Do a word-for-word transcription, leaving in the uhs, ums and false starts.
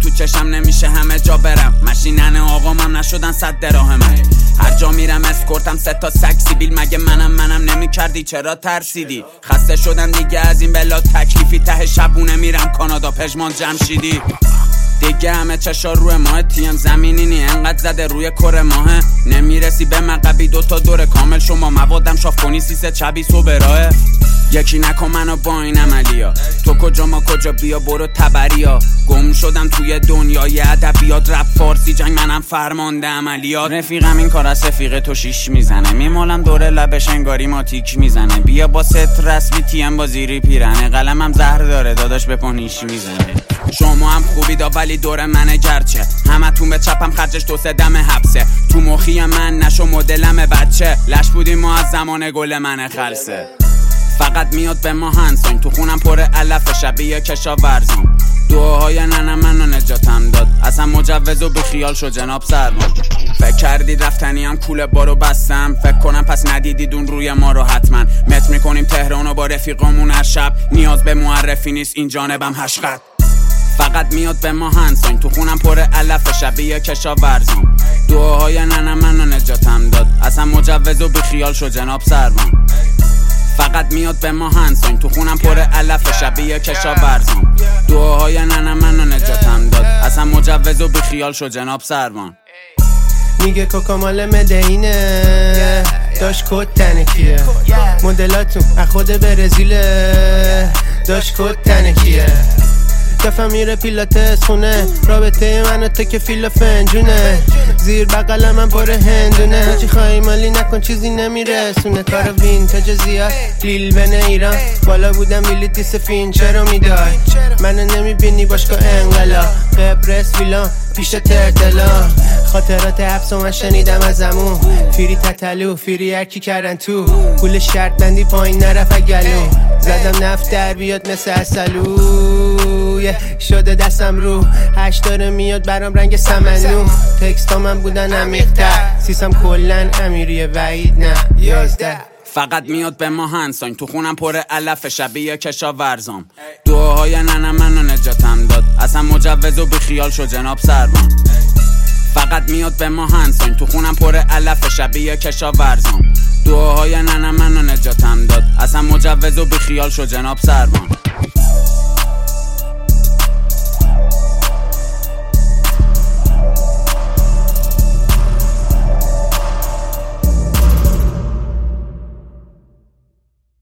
تو چشم نمیشه همه جا برم. ماشینن آقامم نشدن صد دراهمم. هر جا میرم اسکورتم سه تا سگ سیبیل. مگه منم منم نمیکردی چرا ترسیدی؟ خسته شدم دیگه از این بلا تکلیفی. ته شبونه میرم کانادا پژمان جمشیدی. دیگه همه چشا روی ماه تیم زمینی نی انقدر زده روی کره ماهه. نمیرسی به مقبی دوتا دور کامل شما موادم شاف کنی سیسه چبی سو براه. یکی نکن منو با این عملیا. تو کجا ما کجا بیا برو تبریا. گم شدم توی دنیای ادبیات رپ فارسی جنگ منم فرمانده عملیات. رفیقم این کار از رفیق تو شیش میزنه. میمالم دور لبش انگاری ما تیک میزنه. بیا با ست رسمی تیم با زیری پیرنه. قلمم زهر داره داداش به پانیش میزنه. شما هم خوبی دا ولی دور منه گرچه همتون به چپم خرجش دو سه دم حبسه. تو مخی من نشو مدلم بچه لش بودیم ما از زمان گل منه خلصه. فقط میاد به ما هنسان تو خونم پر علف شبیه کشاورزم. دعاهای ننم منو نجاتم داد اصلا مجوز و بخیال شو جناب سرمان. فکر کردید رفتنی هم کوله بارو بستم. فکر کنم پس ندیدید اون روی ما رو حتما. مت میکنیم تهرانو با رفیقامون هر شب. نیاز به معرفی نیست این جانبم هشقد. فقط میاد به ما هنسان تو خونم پر علف شبیه کشاورزم. دعاهای ننم منو نجاتم داد اصلا مجوز و بخیال شو جناب سرمان. فقط میاد به ما هنسان تو خونم پر علف شبیه کشاورزم. دعاهای ننم منو نجاتم داد اصلا مجوز و بخیال شو جناب سرمان. میگه کوکا مال مدینه داشت کد تنکیه. مدلاتون از خود برزیله داشت کد تنکیه. دفعه میره پیلاتس خونه رابطه من و تو که فیل و فنجونه. زیر بقل من پر هندونه. چی خواهی مالی نکن چیزی نمیرسونه. کار وینتاج زیاد لیل بن ایران. بالا بودم ویلیتیس فین چرا میدای منو نمیبینی باشگاه انقلاب. قبرس ویلان پیش ترتلا. خاطرات حبس و من شنیدم از امون. فیری تتلو فیری هرکی کردن تو. پول شرط بندی پایین نرفت گلو. زدم نفت در بیاد مثل اصلو. شده دستم رو هشت داره میاد برام رنگ سمنو. تکستا من بودن عمیق‌تر. سیسم کلن امیریه وعید نه یازده. فقط میاد به ما هنسان تو خونم پر علف شبیه کشاورزم. دعاهای ننم منو نجاتم داد اصلا مجوز و بخیال شو جناب سرمان. فقط میاد به ما هنسان تو خونم پر علف شبیه کشاورزم. دعاهای ننم منو نجاتم داد اصلا مجوز و بخیال شو جناب سرمان.